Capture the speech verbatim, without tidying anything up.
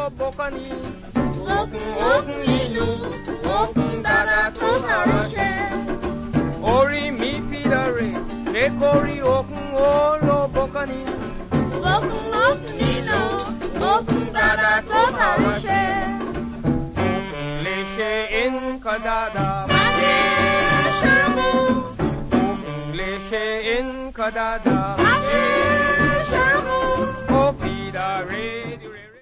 bọ́kọ́ni. Okun okun nínú, okun dada tó àránṣẹ́. Orí mi fi lọ́rẹ̀, kékorí okun ó lọ bọ́kọ́ni. Okun okun nínú, okun dada tó àránṣẹ́. Okun lè ṣe nǹkan dáadáa. Máyé ṣẹ́gun. Okun lè ṣe nǹkan dáadáa.